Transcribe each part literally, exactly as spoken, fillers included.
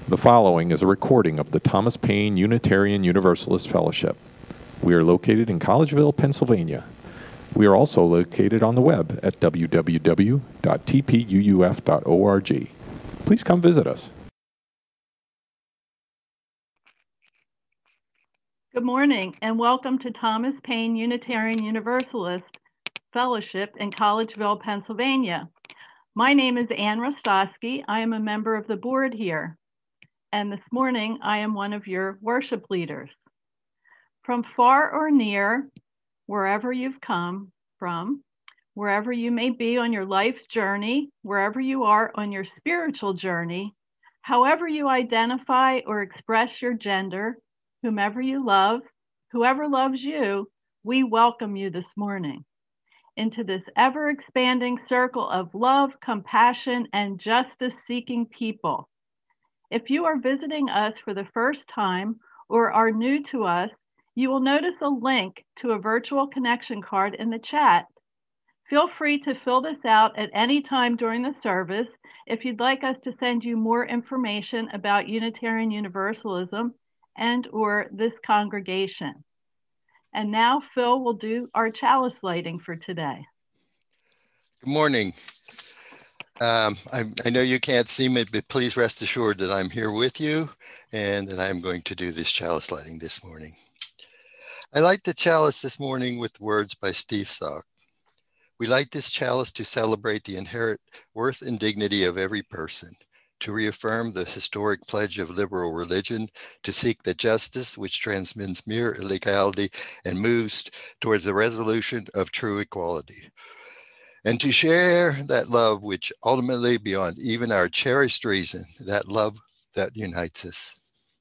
The following is a recording of the Thomas Paine Unitarian Universalist Fellowship. We are located in Collegeville, Pennsylvania. We are also located on the web at w w w dot t p u u f dot org. Please come visit us. Good morning and welcome to Thomas Paine Unitarian Universalist Fellowship in Collegeville, Pennsylvania. My name is Ann Rostosky. I am a member of the board here. And this morning I am one of your worship leaders. From far or near, wherever you've come from, wherever you may be on your life's journey, wherever you are on your spiritual journey, however you identify or express your gender, whomever you love, whoever loves you, we welcome you this morning into this ever-expanding circle of love, compassion, and justice-seeking people. If you are visiting us for the first time or are new to us, you will notice a link to a virtual connection card in the chat. Feel free to fill this out at any time during the service if you'd like us to send you more information about Unitarian Universalism and or this congregation. And now Phil will do our chalice lighting for today. Good morning. Um, I, I know you can't see me, but please rest assured that I'm here with you and that I'm going to do this chalice lighting this morning. I light the chalice this morning with words by Steve Sock. We light this chalice to celebrate the inherent worth and dignity of every person, to reaffirm the historic pledge of liberal religion, to seek the justice which transcends mere illegality and moves towards the resolution of true equality, and to share that love which ultimately, beyond even our cherished reason, that love that unites us.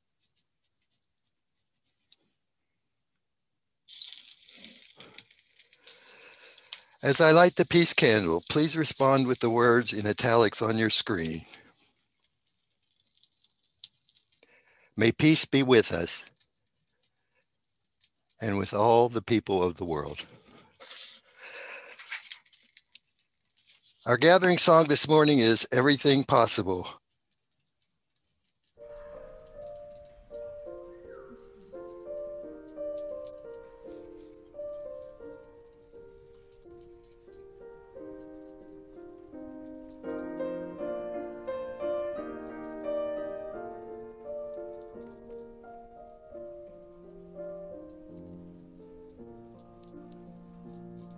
As I light the peace candle, please respond with the words in italics on your screen. May peace be with us and with all the people of the world. Our gathering song this morning is Everything Possible.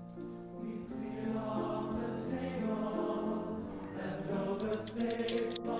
Saved by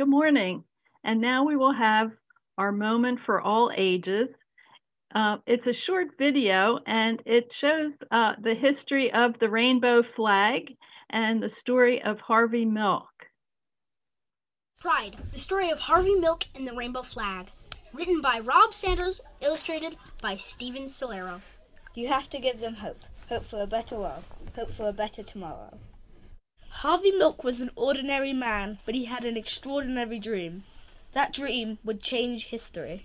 Good morning. And now we will have our moment for all ages. Uh, it's a short video and it shows uh, the history of the rainbow flag and the story of Harvey Milk. Pride, the story of Harvey Milk and the rainbow flag. Written by Rob Sanders, illustrated by Steven Solero. You have to give them hope. Hope for a better world. Hope for a better tomorrow. Harvey Milk was an ordinary man, but he had an extraordinary dream. That dream would change history.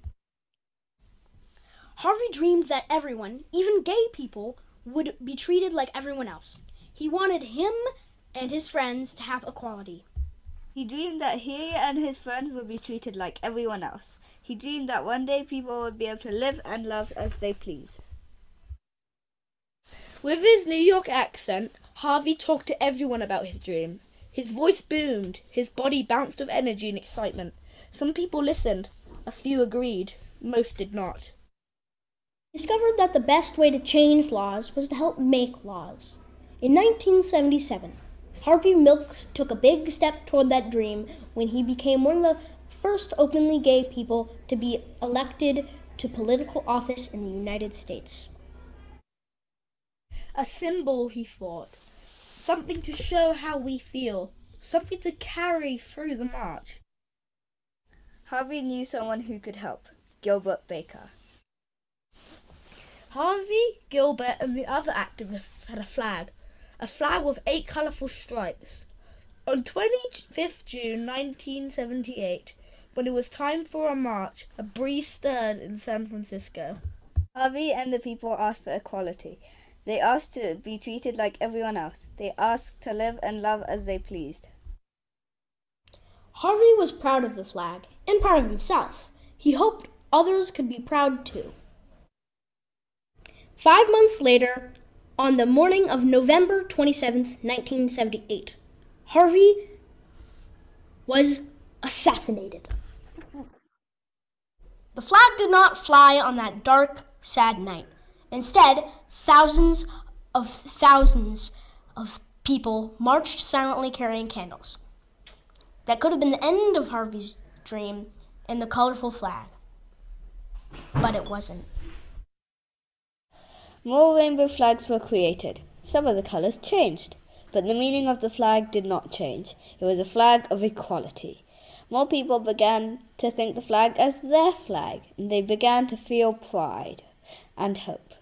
Harvey dreamed that everyone, even gay people, would be treated like everyone else. He wanted him and his friends to have equality. He dreamed that he and his friends would be treated like everyone else. He dreamed that one day people would be able to live and love as they please. With his New York accent, Harvey talked to everyone about his dream. His voice boomed, his body bounced with energy and excitement. Some people listened, a few agreed, most did not. He discovered that the best way to change laws was to help make laws. In nineteen seventy-seven, Harvey Milk took a big step toward that dream when he became one of the first openly gay people to be elected to political office in the United States. A symbol, he thought. Something to show how we feel. Something to carry through the march. Harvey knew someone who could help. Gilbert Baker. Harvey, Gilbert, and the other activists had a flag. A flag with eight colourful stripes. On the twenty-fifth of June nineteen seventy-eight, when it was time for a march, a breeze stirred in San Francisco. Harvey and the people asked for equality. They asked to be treated like everyone else. They asked to live and love as they pleased. Harvey was proud of the flag and proud of himself. He hoped others could be proud too. Five months later, on the morning of November twenty-seventh, nineteen seventy-eight, Harvey was assassinated. The flag did not fly on that dark, sad night. Instead, thousands of thousands of people marched silently carrying candles. That could have been the end of Harvey's dream and the colorful flag. But it wasn't. More rainbow flags were created. Some of the colors changed, but the meaning of the flag did not change. It was a flag of equality. More people began to think the flag as their flag, and they began to feel pride and hope.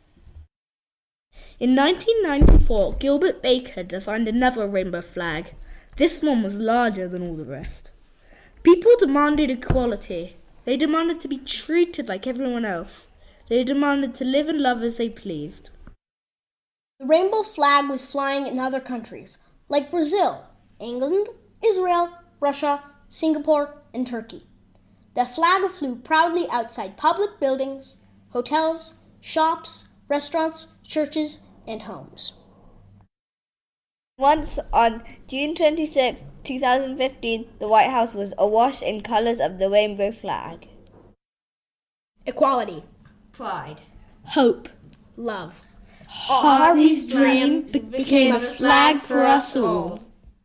In nineteen ninety-four, Gilbert Baker designed another rainbow flag. This one was larger than all the rest. People demanded equality. They demanded to be treated like everyone else. They demanded to live and love as they pleased. The rainbow flag was flying in other countries, like Brazil, England, Israel, Russia, Singapore, and Turkey. The flag flew proudly outside public buildings, hotels, shops, restaurants, churches, and homes. Once, on June twenty-sixth, twenty fifteen, the White House was awash in colors of the rainbow flag. Equality. Pride. Hope. Love. Harvey's dream be- became a flag for us all.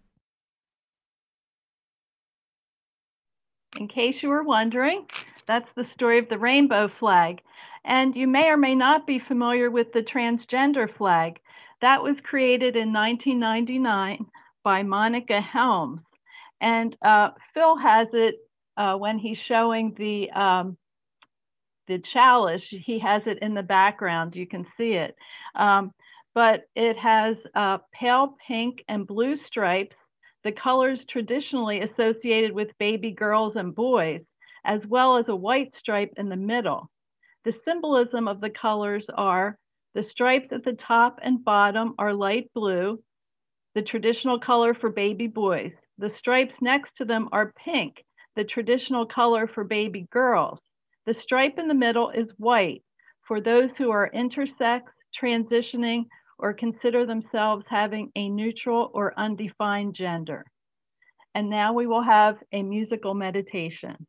In case you were wondering, that's the story of the rainbow flag. And you may or may not be familiar with the transgender flag. That was created in nineteen ninety-nine by Monica Helms. And uh, Phil has it uh, when he's showing the, um, the chalice. He has it in the background. You can see it. Um, but it has uh, pale pink and blue stripes, the colors traditionally associated with baby girls and boys, as well as a white stripe in the middle. The symbolism of the colors are the stripes at the top and bottom are light blue, the traditional color for baby boys. The stripes next to them are pink, the traditional color for baby girls. The stripe in the middle is white for those who are intersex, transitioning, or consider themselves having a neutral or undefined gender. And now we will have a musical meditation.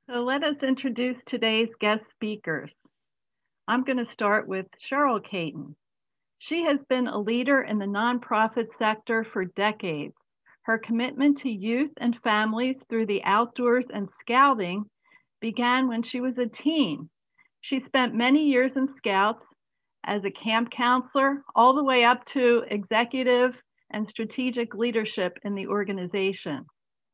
So let us introduce today's guest speakers. I'm going to start with Cheryl Caton. She has been a leader in the nonprofit sector for decades. Her commitment to youth and families through the outdoors and scouting began when she was a teen. She spent many years in Scouts as a camp counselor, all the way up to executive and strategic leadership in the organization.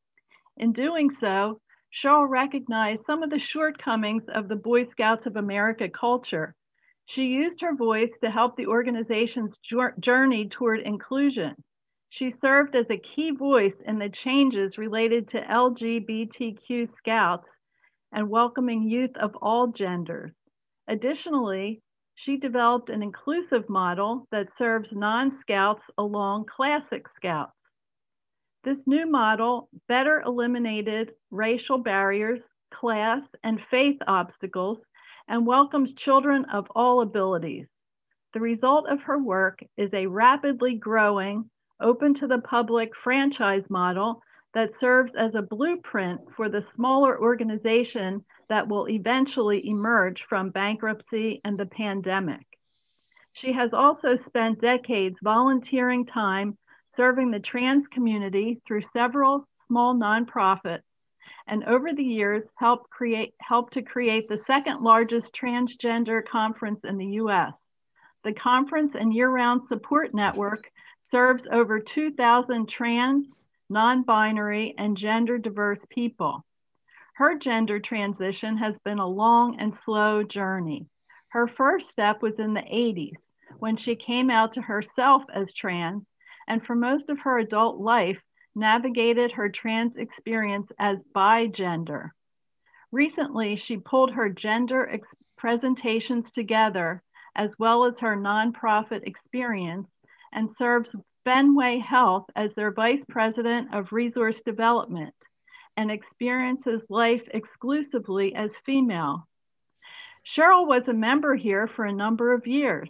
In doing so, Cheryl recognized some of the shortcomings of the Boy Scouts of America culture. She used her voice to help the organization's journey toward inclusion. She served as a key voice in the changes related to L G B T Q Scouts and welcoming youth of all genders. Additionally, she developed an inclusive model that serves non-Scouts along Classic Scouts. This new model better eliminated racial barriers, class, and faith obstacles, and welcomes children of all abilities. The result of her work is a rapidly growing, open to the public franchise model that serves as a blueprint for the smaller organization that will eventually emerge from bankruptcy and the pandemic. She has also spent decades volunteering time serving the trans community through several small nonprofits, and over the years helped create helped to create the second largest transgender conference in the U S. The conference and year-round support network serves over two thousand trans, non-binary, and gender diverse people. Her gender transition has been a long and slow journey. Her first step was in the eighties, when she came out to herself as trans, and for most of her adult life, navigated her trans experience as bigender. Recently, she pulled her gender ex- presentations together, as well as her nonprofit experience, and serves Fenway Health as their Vice President of Resource Development, and experiences life exclusively as female. Cheryl was a member here for a number of years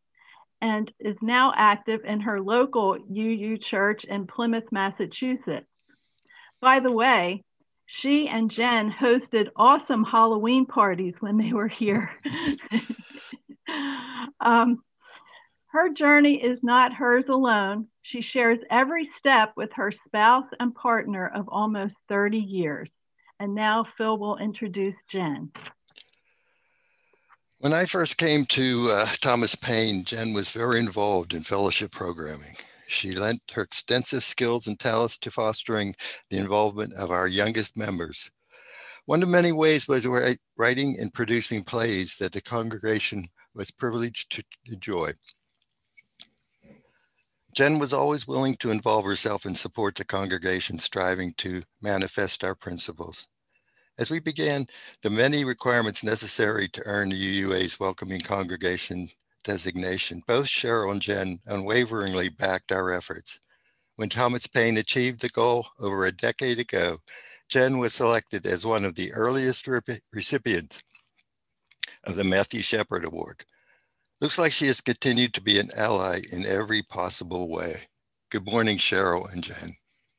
and is now active in her local U U church in Plymouth, Massachusetts. By the way, she and Jen hosted awesome Halloween parties when they were here. um, her journey is not hers alone. She shares every step with her spouse and partner of almost thirty years. And now Phil will introduce Jen. When I first came to uh, Thomas Paine, Jen was very involved in fellowship programming. She lent her extensive skills and talents to fostering the involvement of our youngest members. One of many ways was writing and producing plays that the congregation was privileged to enjoy. Jen was always willing to involve herself and support the congregation, striving to manifest our principles. As we began the many requirements necessary to earn the U U A's Welcoming Congregation designation, both Cheryl and Jen unwaveringly backed our efforts. When Thomas Paine achieved the goal over a decade ago, Jen was selected as one of the earliest recipients of the Matthew Shepard Award. Looks like she has continued to be an ally in every possible way. Good morning, Cheryl and Jen.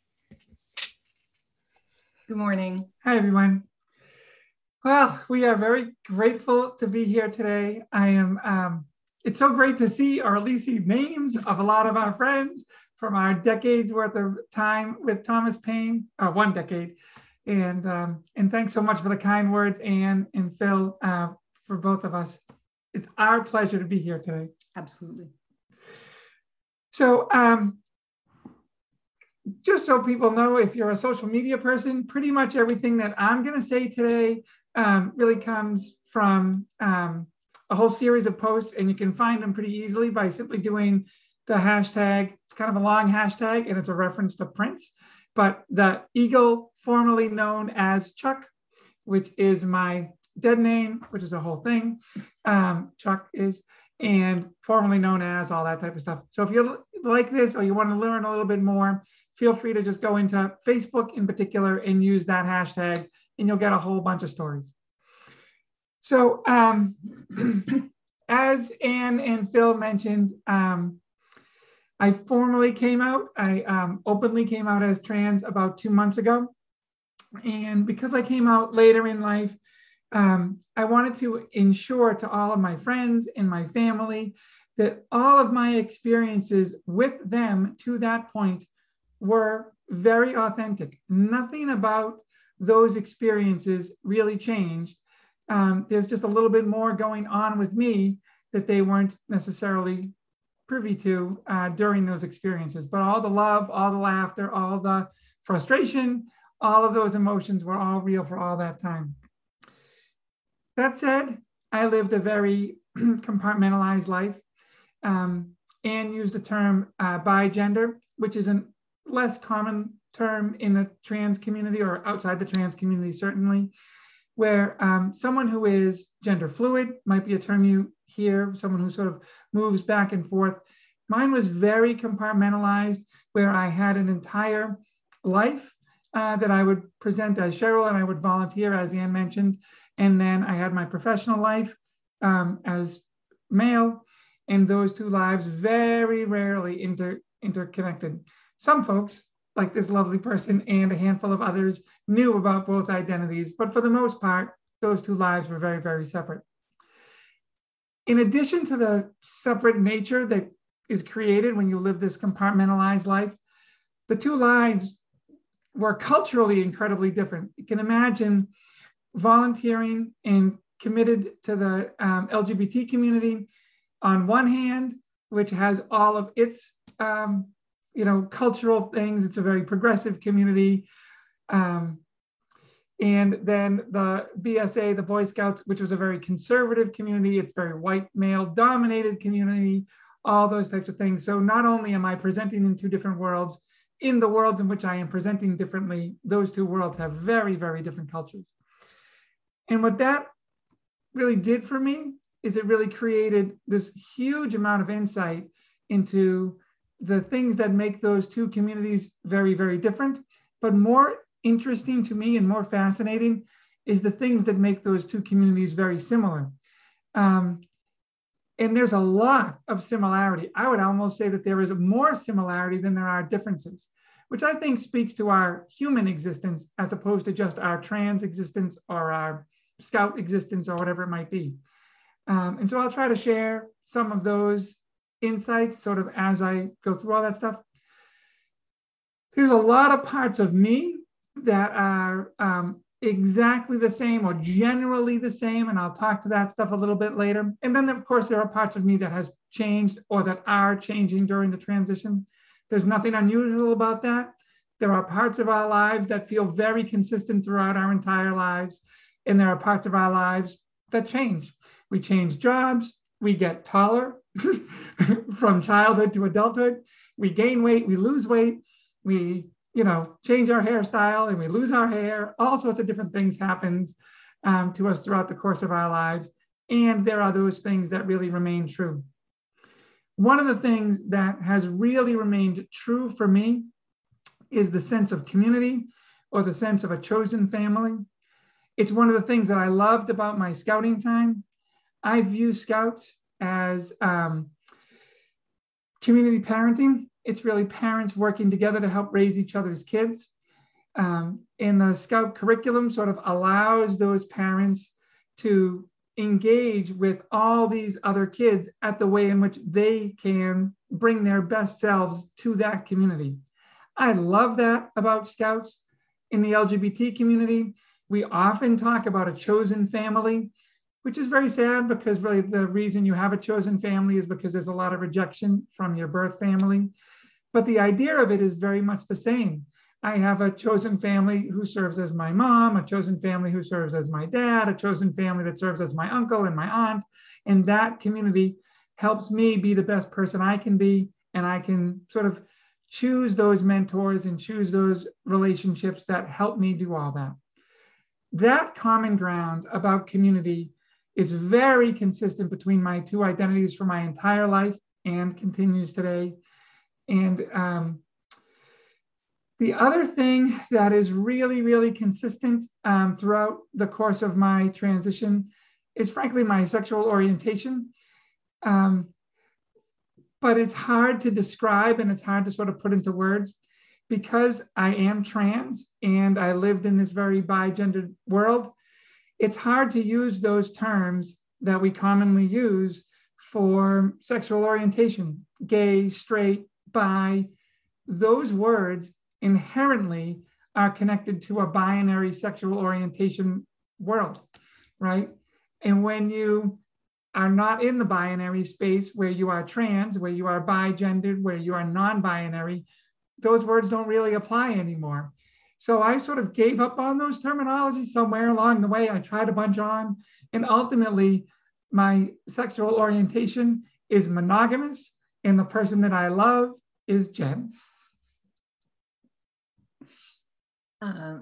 Good morning. Hi, everyone. Well, we are very grateful to be here today. I am, um, it's so great to see, or at least see names of a lot of our friends from our decades worth of time with Thomas Paine, uh, one decade. And, um, and thanks so much for the kind words, Anne and Phil, uh, for both of us. It's our pleasure to be here today. Absolutely. So, um, just so people know, if you're a social media person, pretty much everything that I'm going to say today um, really comes from um, a whole series of posts, and you can find them pretty easily by simply doing the hashtag. It's kind of a long hashtag, and it's a reference to Prince, but the eagle formerly known as Chuck, which is my dead name, which is a whole thing. Um, Chuck is, and formerly known as, all that type of stuff. So if you like this or you want to learn a little bit more, feel free to just go into Facebook in particular and use that hashtag, and you'll get a whole bunch of stories. So um, as Anne and Phil mentioned, um, I formally came out, I um, openly came out as trans about two months ago. And because I came out later in life, um, I wanted to ensure to all of my friends and my family that all of my experiences with them to that point were very authentic. Nothing about those experiences really changed. Um, there's just a little bit more going on with me that they weren't necessarily privy to uh, during those experiences. But all the love, all the laughter, all the frustration, all of those emotions were all real for all that time. That said, I lived a very compartmentalized life. Um, Anne used the term uh, bigender, which is a less common term in the trans community or outside the trans community, certainly, where um, someone who is gender fluid might be a term you hear, someone who sort of moves back and forth. Mine was very compartmentalized, where I had an entire life uh, that I would present as Cheryl and I would volunteer, as Anne mentioned. And then I had my professional life um, as male, and those two lives very rarely inter interconnected. Some folks, like this lovely person and a handful of others, knew about both identities, but for the most part, those two lives were very, very separate. In addition to the separate nature that is created when you live this compartmentalized life, the two lives were culturally incredibly different. You can imagine volunteering and committed to the um, L G B T community on one hand, which has all of its um, you know, cultural things. It's a very progressive community. Um, and then the B S A, the Boy Scouts, which was a very conservative community. It's very white male dominated community, all those types of things. So not only am I presenting in two different worlds, in the worlds in which I am presenting differently, those two worlds have very, very different cultures. And what that really did for me is it really created this huge amount of insight into the things that make those two communities very, very different. But more interesting to me and more fascinating is the things that make those two communities very similar. Um, and there's a lot of similarity. I would almost say that there is more similarity than there are differences, which I think speaks to our human existence as opposed to just our trans existence or our Scout existence or whatever it might be. Um, and so I'll try to share some of those insights sort of as I go through all that stuff. There's a lot of parts of me that are um, exactly the same or generally the same, and I'll talk to that stuff a little bit later. And then, of course, there are parts of me that has changed or that are changing during the transition. There's nothing unusual about that. There are parts of our lives that feel very consistent throughout our entire lives, and there are parts of our lives that change. We change jobs, we get taller from childhood to adulthood, we gain weight, we lose weight, we, you know, change our hairstyle and we lose our hair. All sorts of different things happen um, to us throughout the course of our lives. And there are those things that really remain true. One of the things that has really remained true for me is the sense of community or the sense of a chosen family. It's one of the things that I loved about my scouting time. I view Scouts as um, community parenting. It's really parents working together to help raise each other's kids. Um, and the Scout curriculum sort of allows those parents to engage with all these other kids at the way in which they can bring their best selves to that community. I love that about Scouts. In the L G B T community, we often talk about a chosen family, which is very sad because really the reason you have a chosen family is because there's a lot of rejection from your birth family. But the idea of it is very much the same. I have a chosen family who serves as my mom, a chosen family who serves as my dad, a chosen family that serves as my uncle and my aunt. And that community helps me be the best person I can be. And I can sort of choose those mentors and choose those relationships that help me do all that. That common ground about community is very consistent between my two identities for my entire life and continues today. And um, the other thing that is really, really consistent um, throughout the course of my transition is frankly my sexual orientation. Um, but it's hard to describe and it's hard to sort of put into words. because I am trans and I lived in this very bi-gendered world, it's hard to use those terms that we commonly use for sexual orientation, gay, straight, bi. Those words inherently are connected to a binary sexual orientation world, right? And when you are not in the binary space where you are trans, where you are bi-gendered, where you are non-binary, those words don't really apply anymore. So I sort of gave up on those terminologies somewhere along the way. I tried a bunch on, and ultimately my sexual orientation is monogamous, and the person that I love is Jen. Uh,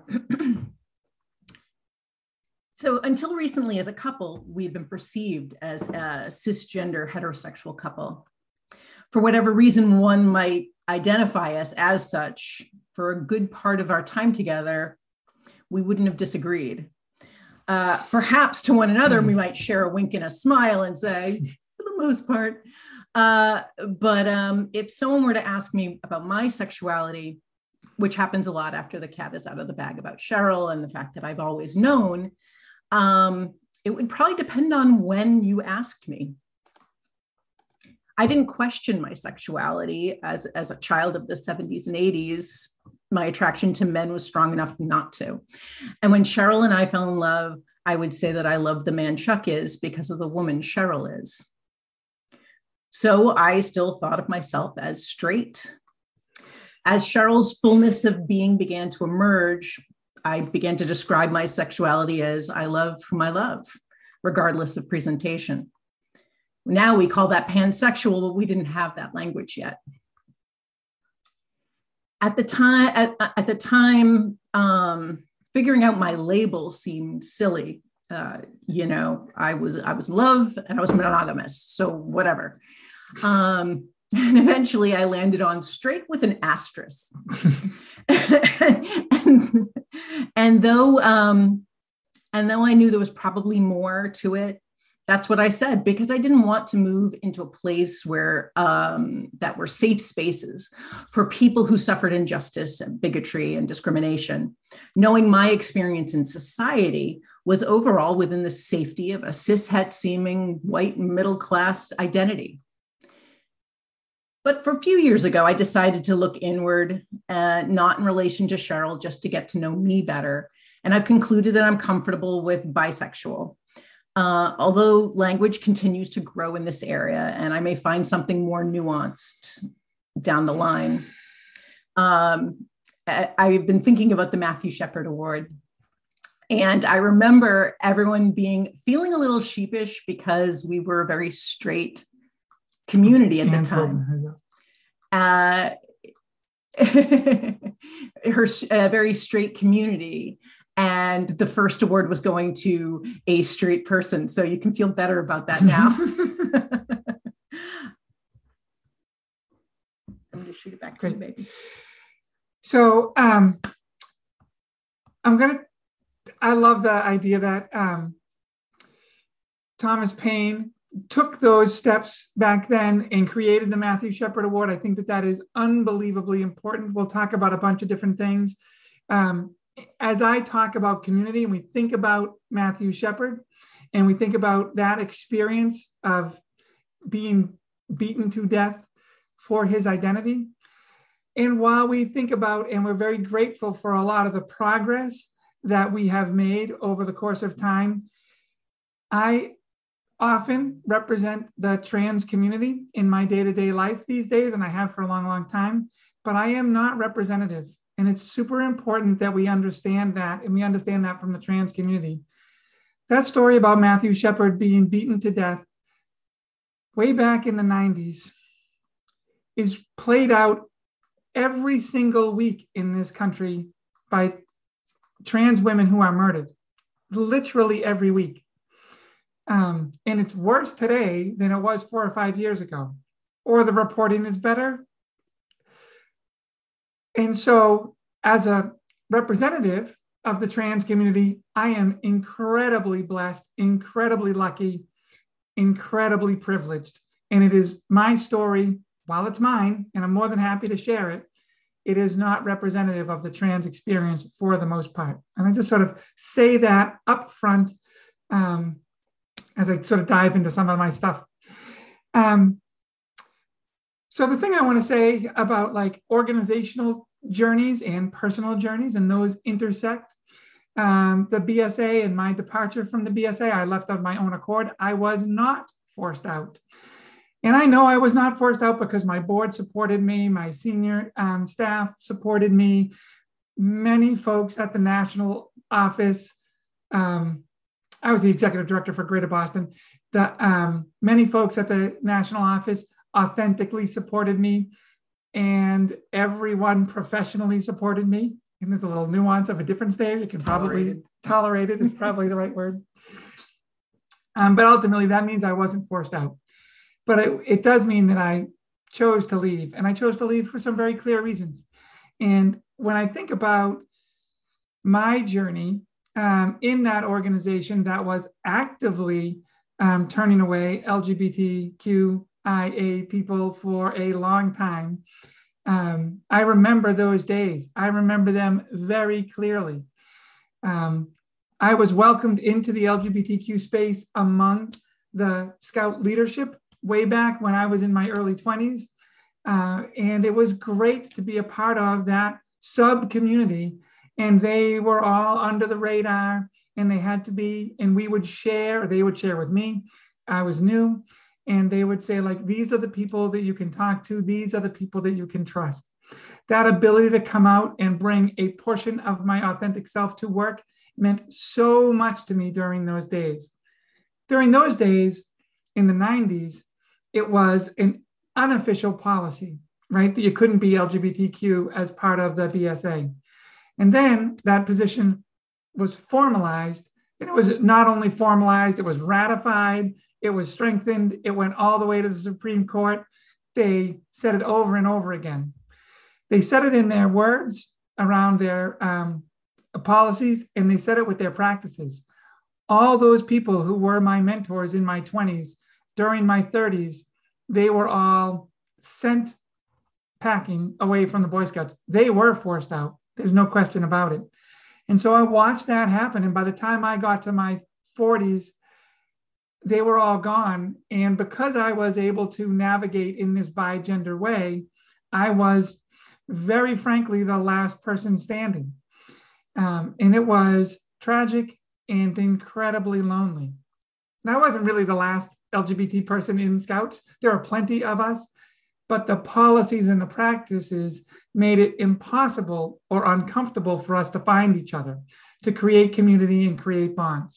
so until recently, as a couple, we've been perceived as a cisgender heterosexual couple. For whatever reason one might identify us as such, for a good part of our time together, we wouldn't have disagreed. Uh, perhaps to one another, we might share a wink and a smile and say, for the most part. Uh, but um, if someone were to ask me about my sexuality, which happens a lot after the cat is out of the bag about Cheryl and the fact that I've always known, um, it would probably depend on when you asked me. I didn't question my sexuality as, as a child of the seventies and eighties. My attraction to men was strong enough not to. And when Cheryl and I fell in love, I would say that I love the man Chuck is because of the woman Cheryl is. So I still thought of myself as straight. As Cheryl's fullness of being began to emerge, I began to describe my sexuality as I love whom I love, regardless of presentation. Now we call that pansexual, but we didn't have that language yet. At the time, at, at the time, um, figuring out my label seemed silly. Uh, you know, I was I was love and I was monogamous, so whatever. Um, and eventually, I landed on straight with an asterisk. and, and though um, and though I knew there was probably more to it, that's what I said, because I didn't want to move into a place where um, that were safe spaces for people who suffered injustice and bigotry and discrimination. Knowing my experience in society was overall within the safety of a cishet seeming white middle-class identity. But for a few years ago, I decided to look inward, uh, not in relation to Cheryl, just to get to know me better. And I've concluded that I'm comfortable with bisexual. Uh, although language continues to grow in this area, and I may find something more nuanced down the line. Um, I, I've been thinking about the Matthew Shepard Award, and I remember everyone being feeling a little sheepish because we were a very straight community at the time. Uh, her a very straight community. And the first award was going to a straight person. So you can feel better about that now. I'm going to shoot it back to you, baby. So um, I'm going to, I love the idea that um, Thomas Paine took those steps back then and created the Matthew Shepard Award. I think that that is unbelievably important. We'll talk about a bunch of different things. Um, As I talk about community and we think about Matthew Shepard and we think about that experience of being beaten to death for his identity, and while we think about, and we're very grateful for a lot of the progress that we have made over the course of time, I often represent the trans community in my day-to-day life these days, and I have for a long, long time, but I am not representative. And it's super important that we understand that, and we understand that from the trans community. That story about Matthew Shepard being beaten to death way back in the nineties is played out every single week in this country by trans women who are murdered, literally every week. Um, and it's worse today than it was four or five years ago, or the reporting is better. And so as a representative of the trans community, I am incredibly blessed, incredibly lucky, incredibly privileged. And it is my story, while it's mine, and I'm more than happy to share it, it is not representative of the trans experience for the most part. And I just sort of say that up front um, as I sort of dive into some of my stuff. Um, so the thing I want to say about like organizational journeys and personal journeys, and those intersect. Um, the B S A and my departure from the B S A, I left of my own accord. I was not forced out. And I know I was not forced out because my board supported me, my senior um, staff supported me, many folks at the national office. Um, I was the executive director for Greater Boston. The, um, many folks at the national office authentically supported me, and everyone professionally supported me. And there's a little nuance of a difference there. You can probably tolerate it is probably the right word. Um, but ultimately, that means I wasn't forced out. But it, it does mean that I chose to leave, and I chose to leave for some very clear reasons. And when I think about my journey um, in that organization that was actively um, turning away L G B T Q I A people for a long time, um, I remember those days. I remember them very clearly. Um, I was welcomed into the L G B T Q space among the Scout leadership way back when I was in my early twenties. Uh, and it was great to be a part of that sub community. And they were all under the radar, and they had to be, and we would share, or they would share with me. I was new, and they would say, like, these are the people that you can talk to. These are the people that you can trust. That ability to come out and bring a portion of my authentic self to work meant so much to me during those days. During those days in the nineties, it was an unofficial policy, right? That you couldn't be L G B T Q as part of the B S A. And then that position was formalized, and it was not only formalized, it was ratified, it was strengthened, it went all the way to the Supreme Court. They said it over and over again. They said it in their words around their um, policies, and they said it with their practices. All those people who were my mentors in my twenties, during my thirties, they were all sent packing away from the Boy Scouts. They were forced out. There's no question about it. And so I watched that happen. And by the time I got to my forties, they were all gone. And because I was able to navigate in this bi-gender way, I was very frankly the last person standing. Um, and it was tragic and incredibly lonely. And I wasn't really the last L G B T person in Scouts. There are plenty of us, but the policies and the practices made it impossible or uncomfortable for us to find each other, to create community and create bonds.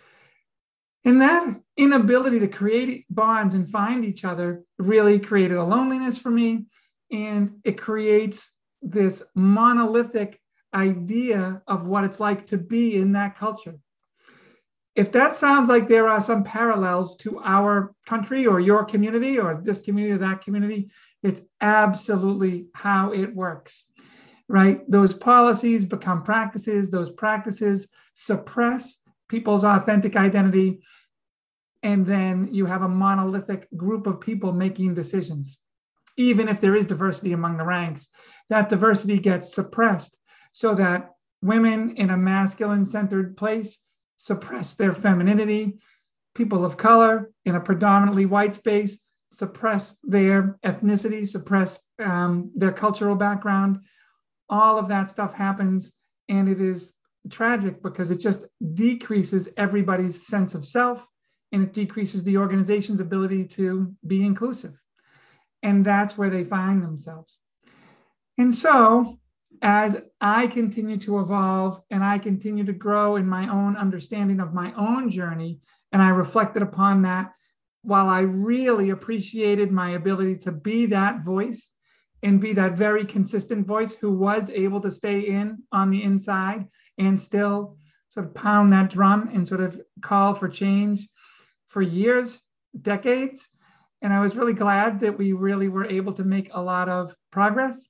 And that inability to create bonds and find each other really created a loneliness for me. And it creates this monolithic idea of what it's like to be in that culture. If that sounds like there are some parallels to our country or your community or this community or that community, it's absolutely how it works, right? Those policies become practices. Those practices suppress people's authentic identity. And then you have a monolithic group of people making decisions. Even if there is diversity among the ranks, that diversity gets suppressed so that women in a masculine-centered place suppress their femininity. People of color in a predominantly white space suppress their ethnicity, suppress um, their cultural background. All of that stuff happens, and it is tragic because it just decreases everybody's sense of self, and it decreases the organization's ability to be inclusive. And that's where they find themselves. And so, as I continue to evolve and I continue to grow in my own understanding of my own journey, and I reflected upon that, while I really appreciated my ability to be that voice and be that very consistent voice who was able to stay in on the inside and still sort of pound that drum and sort of call for change for years, decades. And I was really glad that we really were able to make a lot of progress.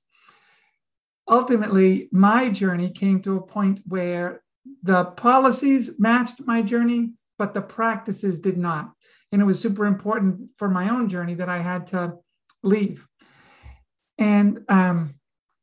Ultimately, my journey came to a point where the policies matched my journey, but the practices did not. And it was super important for my own journey that I had to leave. And um,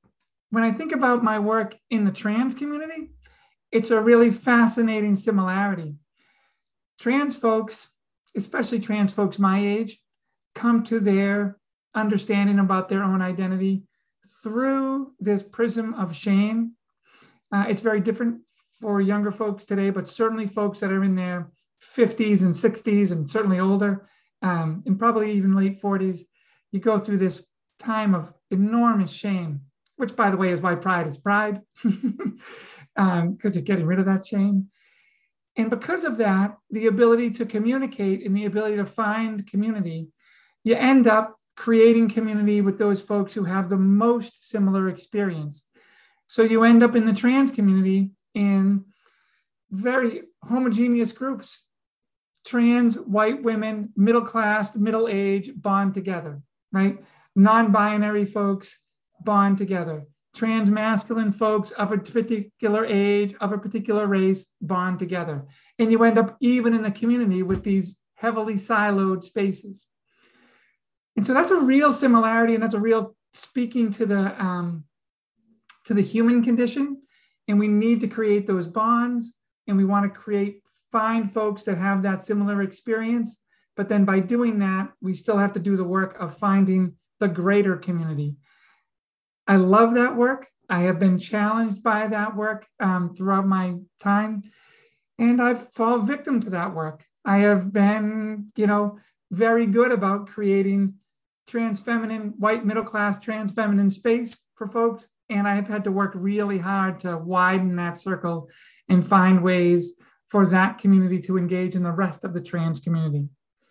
when I think about my work in the trans community, it's a really fascinating similarity. Trans folks, especially trans folks my age, come to their understanding about their own identity through this prism of shame. Uh, it's very different for younger folks today, but certainly folks that are in their fifties and sixties and certainly older, um, and probably even late forties, you go through this time of enormous shame, which, by the way, is why pride is pride, because um, you're getting rid of that shame. And because of that, the ability to communicate and the ability to find community, you end up creating community with those folks who have the most similar experience. So you end up in the trans community in very homogeneous groups. Trans, white women, middle class, middle age, bond together, right? Non-binary folks bond together. Trans masculine folks of a particular age, of a particular race, bond together. And you end up even in the community with these heavily siloed spaces. And so that's a real similarity, and that's a real speaking to the, um, to the human condition. And we need to create those bonds, and we want to create, find folks that have that similar experience. But then by doing that, we still have to do the work of finding the greater community. I love that work. I have been challenged by that work um, throughout my time, and I've fallen victim to that work. I have been, you know, very good about creating trans feminine, white middle class trans feminine space for folks, and I've had to work really hard to widen that circle and find ways for that community to engage in the rest of the trans community.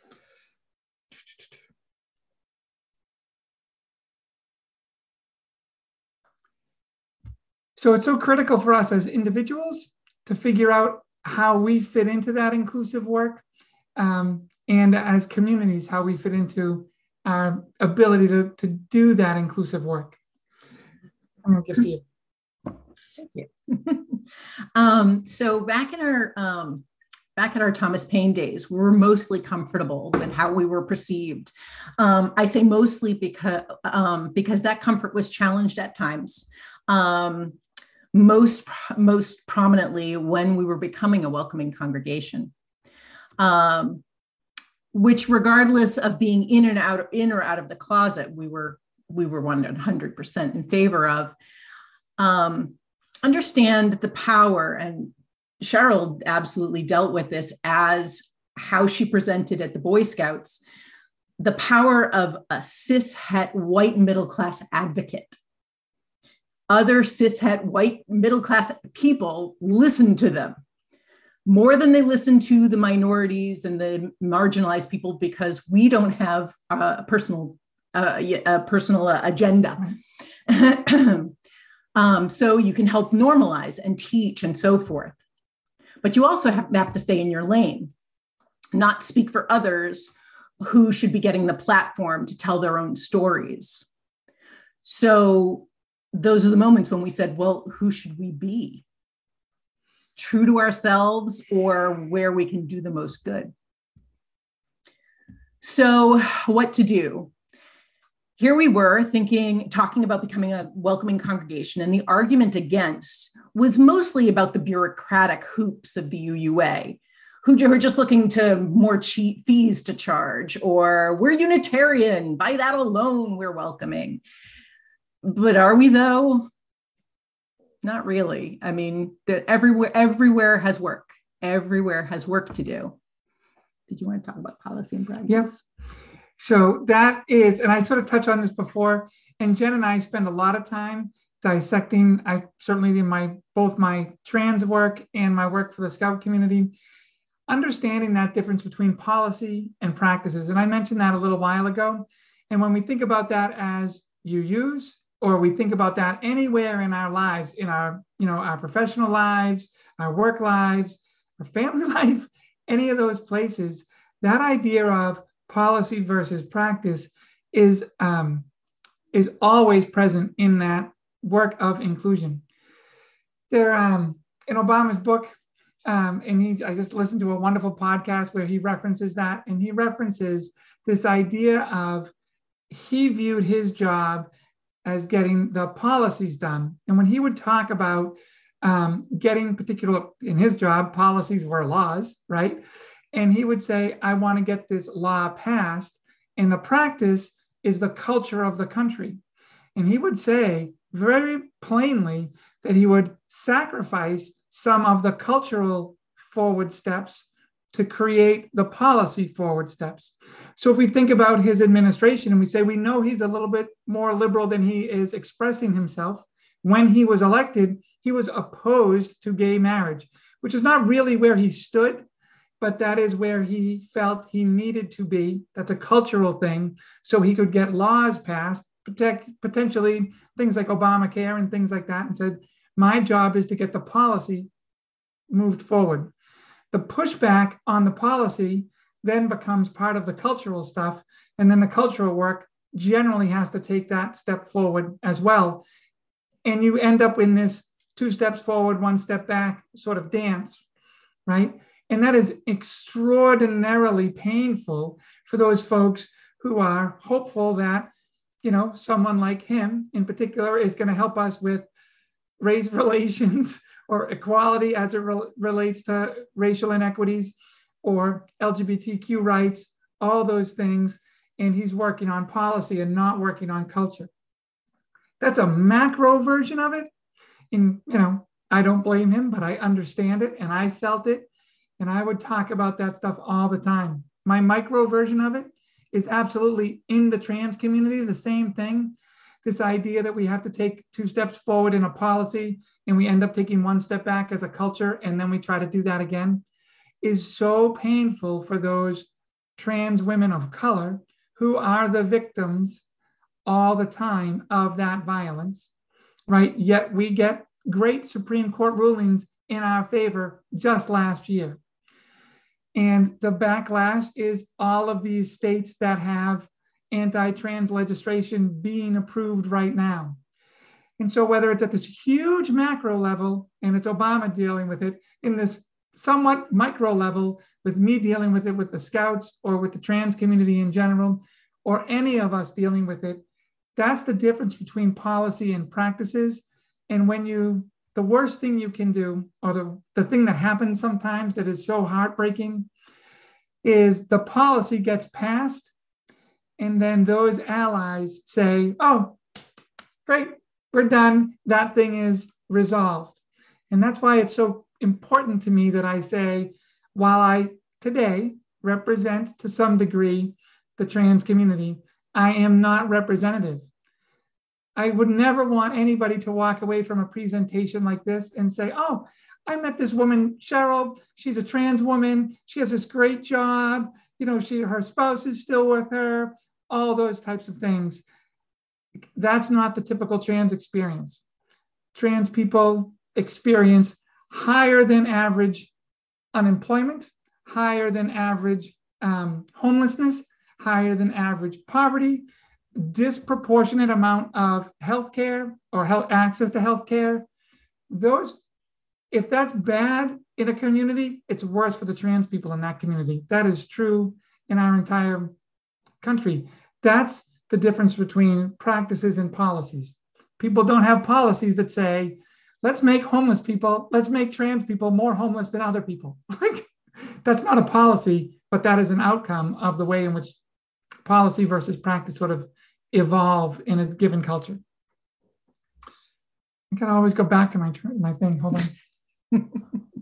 So it's so critical for us as individuals to figure out how we fit into that inclusive work, um, and as communities, how we fit into our ability to, to do that inclusive work. I'm gonna give it to you. Thank you. um, so back in our um, back in our Thomas Paine days, we were mostly comfortable with how we were perceived. Um, I say mostly because um, because that comfort was challenged at times. Um, most most prominently when we were becoming a welcoming congregation, um, which, regardless of being in and out, in or out of the closet, we were we were one hundred percent in favor of. Um, understand the power, and Cheryl absolutely dealt with this as how she presented at the Boy Scouts, the power of a cis-het white middle-class advocate. Other cis-het white middle-class people listen to them more than they listen to the minorities and the marginalized people, because we don't have a personal, uh, a personal agenda. um, so you can help normalize and teach and so forth. But you also have, have to stay in your lane, not speak for others who should be getting the platform to tell their own stories. So those are the moments when we said, well, who should we be? True to ourselves, or where we can do the most good? So what to do? Here we were thinking, talking about becoming a welcoming congregation, and the argument against was mostly about the bureaucratic hoops of the U U A, who are just looking to more cheap fees to charge, or we're Unitarian, by that alone, we're welcoming. But are we, though? Not really. I mean, the, everywhere, everywhere has work. Everywhere has work to do. Did you want to talk about policy and practice? Yes. So that is, and I sort of touched on this before, and Jen and I spend a lot of time dissecting, I certainly in my, both my trans work and my work for the Scout community, understanding that difference between policy and practices. And I mentioned that a little while ago. And when we think about that as U Us, or we think about that anywhere in our lives, in our, you know, our professional lives, our work lives, our family life, any of those places, that idea of policy versus practice is, um, is always present in that work of inclusion. There, um, in Obama's book, um, and he, I just listened to a wonderful podcast where he references that, and he references this idea of he viewed his job as getting the policies done. And when he would talk about um, getting particular, in his job, policies were laws, right? And he would say, I want to get this law passed. And the practice is the culture of the country. And he would say very plainly that he would sacrifice some of the cultural forward steps to create the policy forward steps. So if we think about his administration and we say, we know he's a little bit more liberal than he is expressing himself. When he was elected, he was opposed to gay marriage, which is not really where he stood, but that is where he felt he needed to be. That's a cultural thing. So he could get laws passed, protect, potentially things like Obamacare and things like that, and said, my job is to get the policy moved forward. The pushback on the policy then becomes part of the cultural stuff. And then the cultural work generally has to take that step forward as well. And you end up in this two steps forward, one step back sort of dance, right? And that is extraordinarily painful for those folks who are hopeful that, you know, someone like him in particular is going to help us with race relations or equality as it re- relates to racial inequities or L G B T Q rights, all those things. And he's working on policy and not working on culture. That's a macro version of it. And, you know, I don't blame him, but I understand it and I felt it. And I would talk about that stuff all the time. My micro version of it is absolutely in the trans community, the same thing. This idea that we have to take two steps forward in a policy and we end up taking one step back as a culture and then we try to do that again is so painful for those trans women of color who are the victims all the time of that violence, right? Yet we get great Supreme Court rulings in our favor just last year. And the backlash is all of these states that have anti-trans legislation being approved right now. And so whether it's at this huge macro level and it's Obama dealing with it, in this somewhat micro level with me dealing with it with the Scouts or with the trans community in general, or any of us dealing with it, that's the difference between policy and practices. And when you, the worst thing you can do, or the, the thing that happens sometimes that is so heartbreaking, is the policy gets passed and then those allies say, oh, great, we're done. That thing is resolved. And that's why it's so important to me that I say, while I today represent to some degree the trans community, I am not representative. I would never want anybody to walk away from a presentation like this and say, oh, I met this woman, Cheryl, she's a trans woman, she has this great job, you know, she, her spouse is still with her, all those types of things. That's not the typical trans experience. Trans people experience higher than average unemployment, higher than average um, homelessness, higher than average poverty, disproportionate amount of healthcare or health access to healthcare. Those, if that's bad in a community, it's worse for the trans people in that community. That is true in our entire country. That's the difference between practices and policies. People don't have policies that say, let's make homeless people, let's make trans people more homeless than other people. That's not a policy, but that is an outcome of the way in which policy versus practice sort of evolve in a given culture. I can always go back to my, my thing, hold on.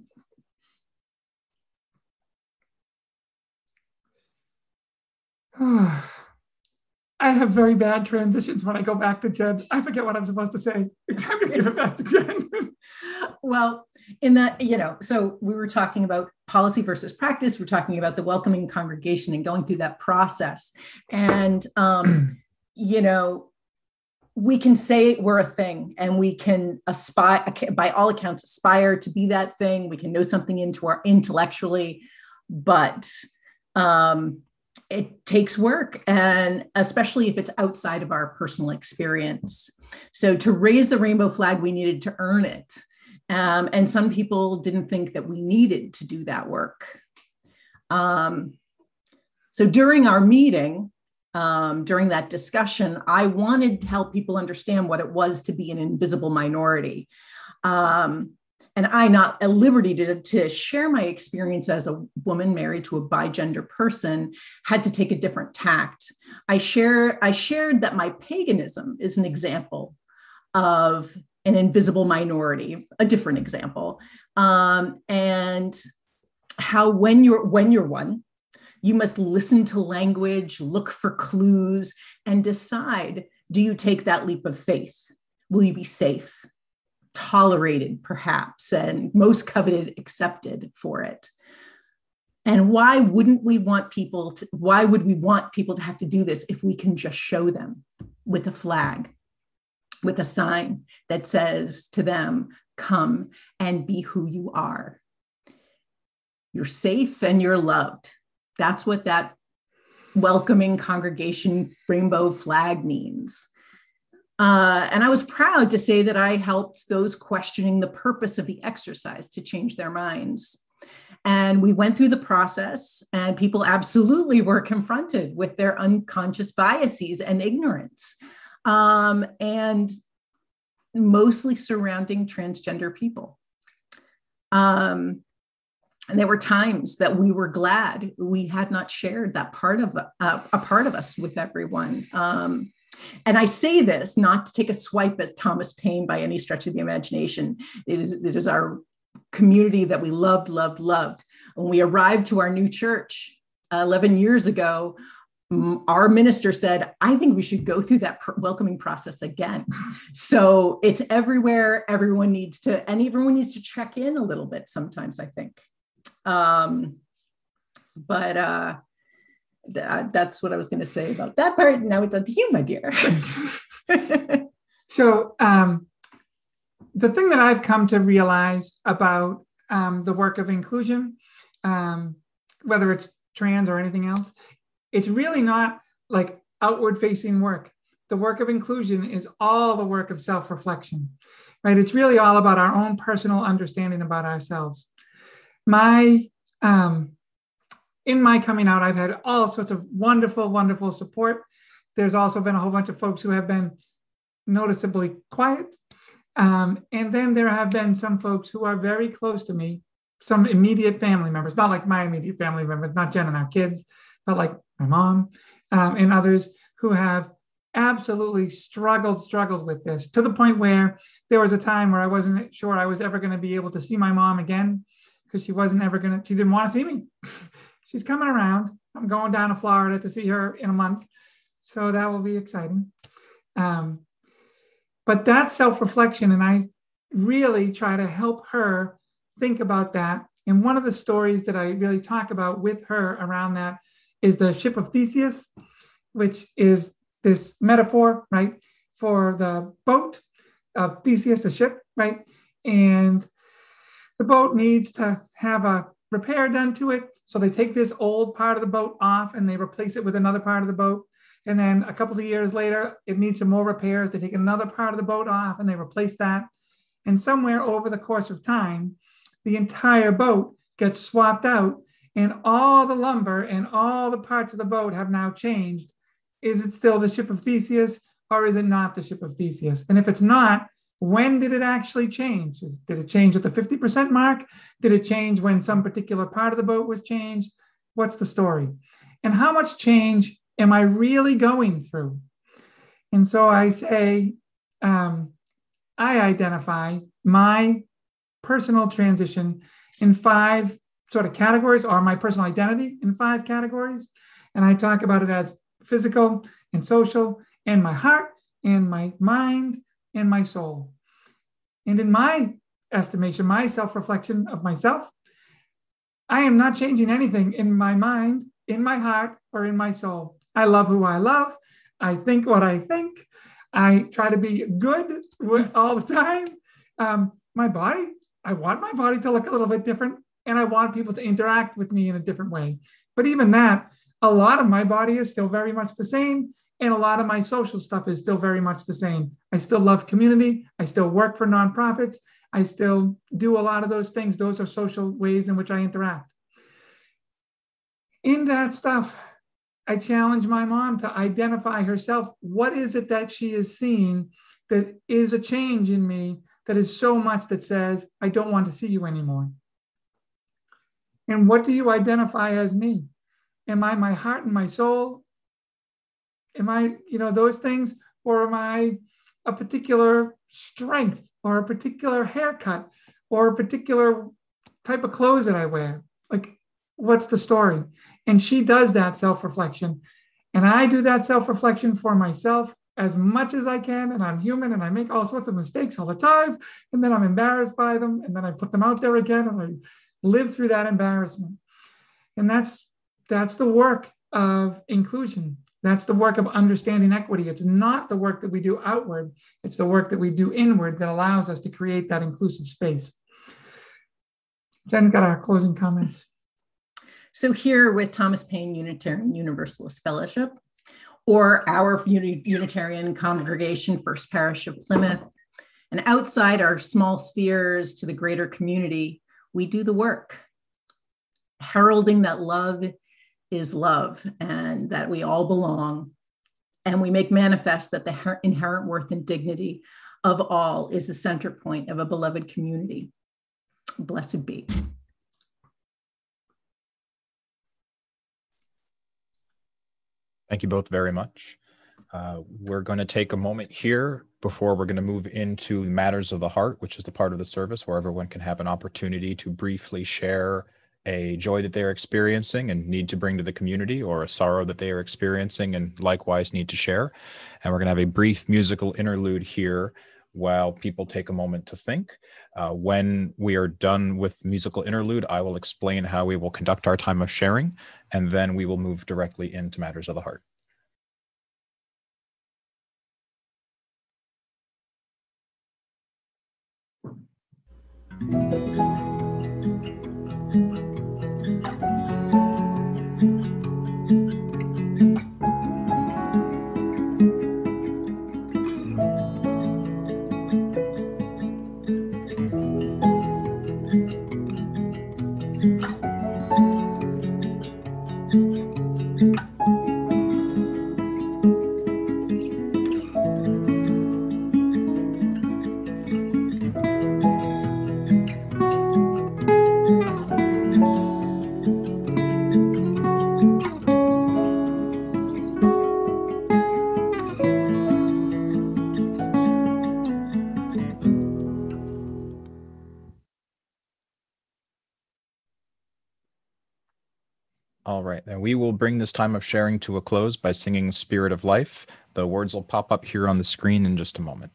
I have very bad transitions when I go back to Jen. I forget what I'm supposed to say. I'm going to give it back to Jen. Well, in that, you know, so we were talking about policy versus practice. We're talking about the welcoming congregation and going through that process. And, um, you know, we can say we're a thing and we can aspire, by all accounts, aspire to be that thing. We can know something into our intellectually, but um, it takes work, and especially if it's outside of our personal experience. So to raise the rainbow flag, we needed to earn it. Um, and some people didn't think that we needed to do that work. Um, so during our meeting, um, during that discussion, I wanted to help people understand what it was to be an invisible minority. Um, and I, not at liberty to, to share my experience as a woman married to a bigender person, had to take a different tact. I share, I shared that my paganism is an example of an invisible minority, a different example, um, and how when you're when you're one, you must listen to language, look for clues, and decide: do you take that leap of faith? Will you be safe, tolerated, perhaps, and most coveted, accepted for it? And why wouldn't we want people to? Why would we want people to have to do this if we can just show them with a flag, with a sign that says to them, come and be who you are. You're safe and you're loved. That's what that welcoming congregation rainbow flag means. Uh, and I was proud to say that I helped those questioning the purpose of the exercise to change their minds. And we went through the process, and people absolutely were confronted with their unconscious biases and ignorance. Um, and mostly surrounding transgender people. Um, and there were times that we were glad we had not shared that part of uh, a part of us with everyone. Um, and I say this not to take a swipe at Thomas Paine by any stretch of the imagination. It is, it is our community that we loved, loved, loved. When we arrived to our new church uh, eleven years ago, our minister said, I think we should go through that pr- welcoming process again. So it's everywhere. Everyone needs to, and everyone needs to check in a little bit sometimes, I think. Um, but uh, th- that's what I was going to say about that part. Now it's on to you, my dear. So um, the thing that I've come to realize about um, the work of inclusion, um, whether it's trans or anything else, it's really not like outward facing work. The work of inclusion is all the work of self-reflection, right? It's really all about our own personal understanding about ourselves. My, um, in my coming out, I've had all sorts of wonderful, wonderful support. There's also been a whole bunch of folks who have been noticeably quiet. Um, and then there have been some folks who are very close to me, some immediate family members, not like my immediate family members, not Jen and our kids, but like my mom, um, and others who have absolutely struggled, struggled with this to the point where there was a time where I wasn't sure I was ever going to be able to see my mom again because she wasn't ever going to, she didn't want to see me. She's coming around. I'm going down to Florida to see her in a month. So that will be exciting. Um, but that's self-reflection. And I really try to help her think about that. And one of the stories that I really talk about with her around that is the ship of Theseus, which is this metaphor, right, for the boat of Theseus, the ship, right? And the boat needs to have a repair done to it. So they take this old part of the boat off and they replace it with another part of the boat. And then a couple of years later, it needs some more repairs. They take another part of the boat off and they replace that. And somewhere over the course of time, the entire boat gets swapped out. And all the lumber and all the parts of the boat have now changed. Is it still the ship of Theseus or is it not the ship of Theseus? And if it's not, when did it actually change? Is, did it change at the fifty percent mark? Did it change when some particular part of the boat was changed? What's the story? And how much change am I really going through? And so I say, um, I identify my personal transition in five sort of categories, or my personal identity in five categories. And I talk about it as physical and social and my heart and my mind and my soul. And in my estimation, my self-reflection of myself, I am not changing anything in my mind, in my heart, or in my soul. I love who I love. I think what I think. I try to be good all the time. Um, my body, I want my body to look a little bit different. And I want people to interact with me in a different way. But even that, a lot of my body is still very much the same. And a lot of my social stuff is still very much the same. I still love community. I still work for nonprofits. I still do a lot of those things. Those are social ways in which I interact. In that stuff, I challenge my mom to identify herself. What is it that she is seeing that is a change in me, that is so much that says, I don't want to see you anymore? And what do you identify as me? Am I my heart and my soul? Am I, you know, those things? Or am I a particular strength or a particular haircut or a particular type of clothes that I wear? Like, what's the story? And she does that self-reflection. And I do that self-reflection for myself as much as I can. And I'm human and I make all sorts of mistakes all the time. And then I'm embarrassed by them. And then I put them out there again and I live through that embarrassment. And that's, that's the work of inclusion. That's the work of understanding equity. It's not the work that we do outward. It's the work that we do inward that allows us to create that inclusive space. Jen's got our closing comments. So here with Thomas Paine Unitarian Universalist Fellowship, or our Unitarian Congregation, First Parish of Plymouth, and outside our small spheres to the greater community, we do the work, heralding that love is love and that we all belong. And we make manifest that the inherent worth and dignity of all is the center point of a beloved community. Blessed be. Thank you both very much. Uh, we're going to take a moment here before we're going to move into Matters of the Heart, which is the part of the service where everyone can have an opportunity to briefly share a joy that they're experiencing and need to bring to the community, or a sorrow that they are experiencing and likewise need to share. And we're going to have a brief musical interlude here while people take a moment to think. Uh, when we are done with musical interlude, I will explain how we will conduct our time of sharing, and then we will move directly into Matters of the Heart. All right, then we will bring this time of sharing to a close by singing Spirit of Life. The words will pop up here on the screen in just a moment.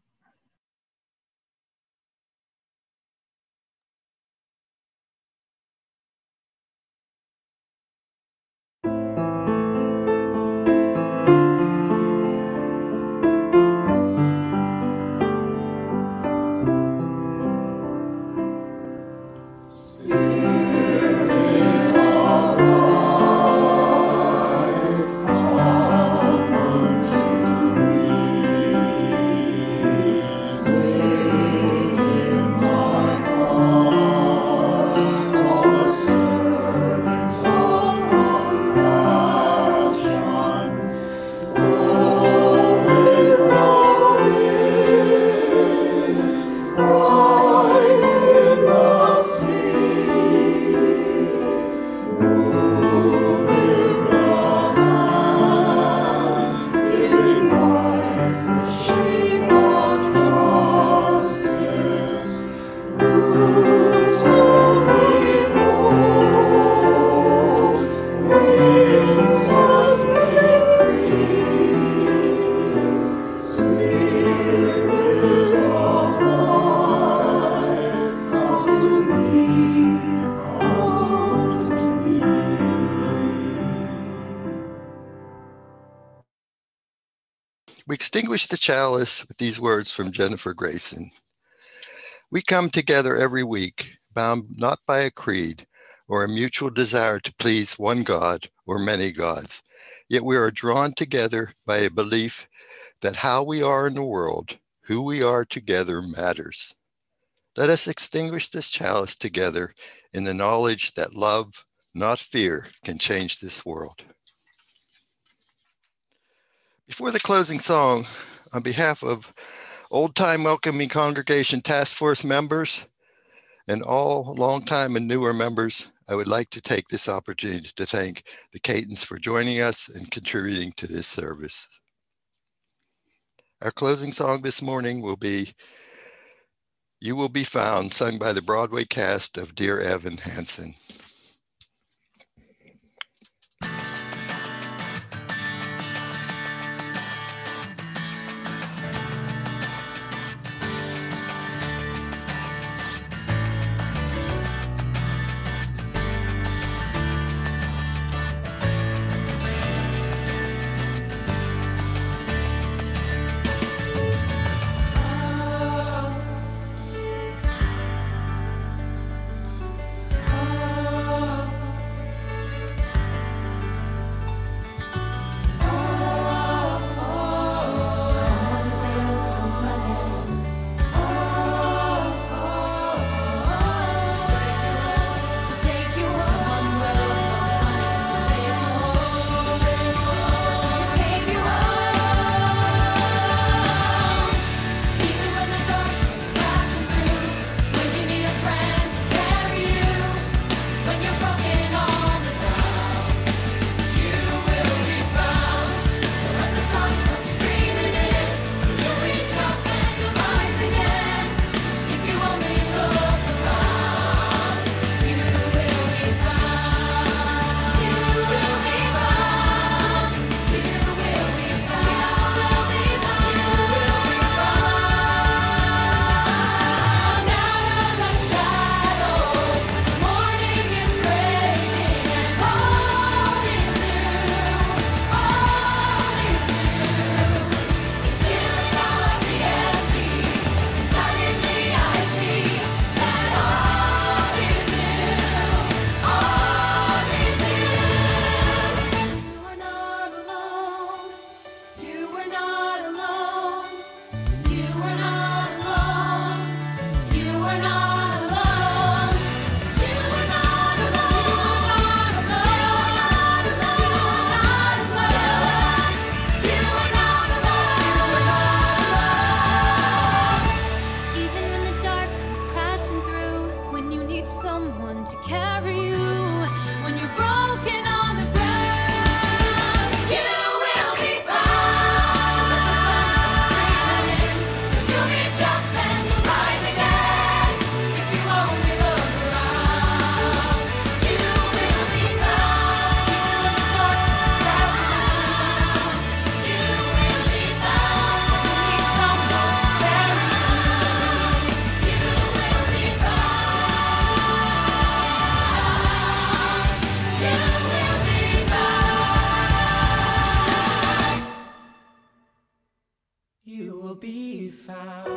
We extinguish the chalice with these words from Jennifer Grayson. We come together every week, bound not by a creed or a mutual desire to please one God or many gods, yet we are drawn together by a belief that how we are in the world, who we are together matters. Let us extinguish this chalice together in the knowledge that love, not fear, can change this world. Before the closing song, on behalf of Old Time Welcoming Congregation Task Force members and all longtime and newer members, I would like to take this opportunity to thank the Catons for joining us and contributing to this service. Our closing song this morning will be You Will Be Found, sung by the Broadway cast of Dear Evan Hansen. You will be found.